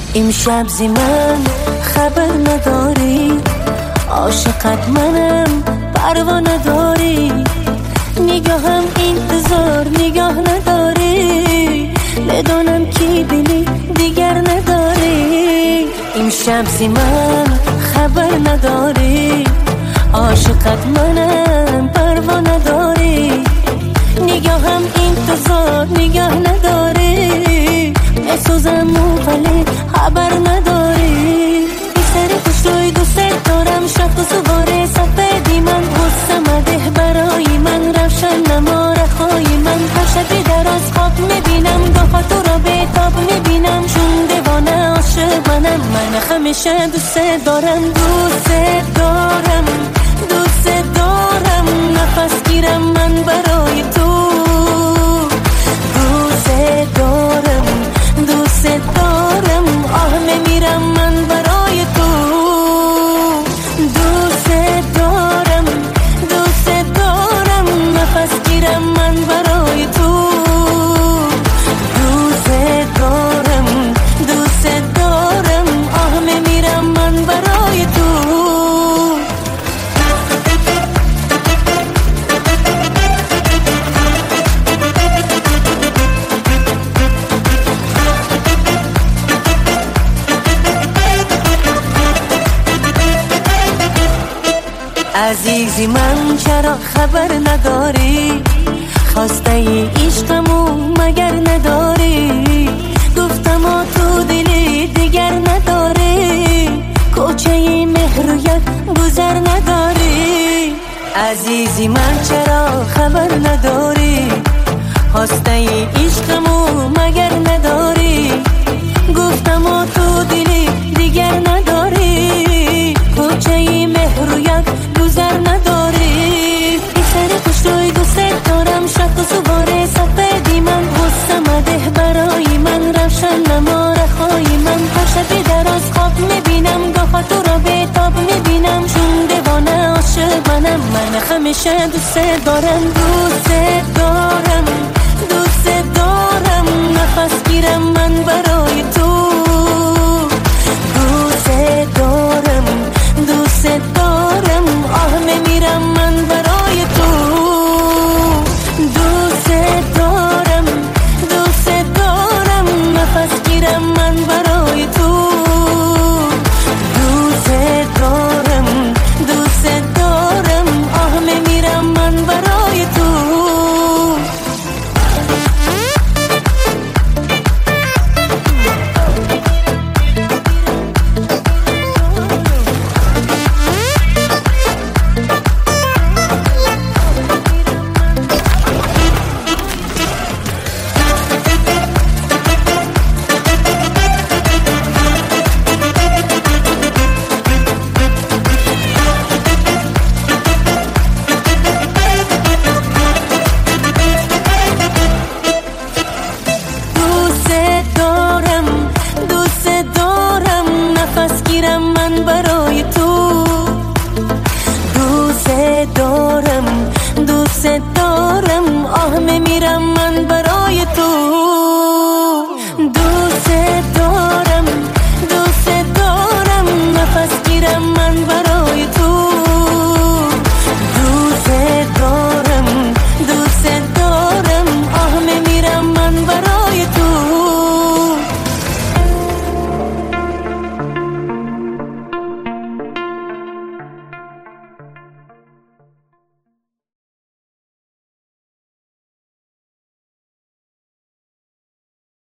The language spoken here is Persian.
امشب زی من خبر نداری، عاشقت منم پروا نداری، نگاهم انتظار نگاه نداری، بدونم کی دلی دیگر نداری. امشب زی من خبر نداری، عاشقت منم پروا نداری، نگاهم انتظار نگاه نداری، بسوزم ولی خبر نداری. بی سر خوش روی دوست دارم، شب و سواره سفیدی من، غصه ده برای من، روشن نما رخای من، هر شبی در از خواب میبینم، گاه تو را به تاب میبینم، چون دیوانه عاشق منم، من همیشه دوست دارم، دوست دارم، دوست دارم، نفس گیرم من برای تو، دوست دارم، دوست دارم، آه میمیرم من برای تو، دوست دارم، دوست دارم، نفس گیرم من برای تو، دوست دارم، دوست دارم، آه میمیرم من برای تو. عزیزی من چرا خبر نداری، خواسته ای عشقمو مگر نداری، گفتم تو دلی دیگر نداری، کوچه مهر و یک گذر نداری. عزیزی من چرا خبر نداری، خواسته ای عشقمو مگر نداری، گفتم تو دلی دیگر نداری، کوچه مهر و یک گذر نداری. بی سر خوش روی دوست دارم، شب و سواره سفیدی من، غصه ده برای من، روشن نما رخای من، هر شبی در از خواب میبینم، گاه تو را به تاب میبینم، چون دیوانه عاشق منم، من همیشه دوست دارم، دوست دارم، دوست دارم، نفس گیرم من برای تو، دوست دارم، دوست دارم، آه میمیرم من برای تو، دوست دارم، دوست دارم، نفس گیرم من برای تو، دوست دارم، دوست دارم، آه میمیرم من برای تو. من برای تو، دوست دارم، دوست دارم، آه میمیرم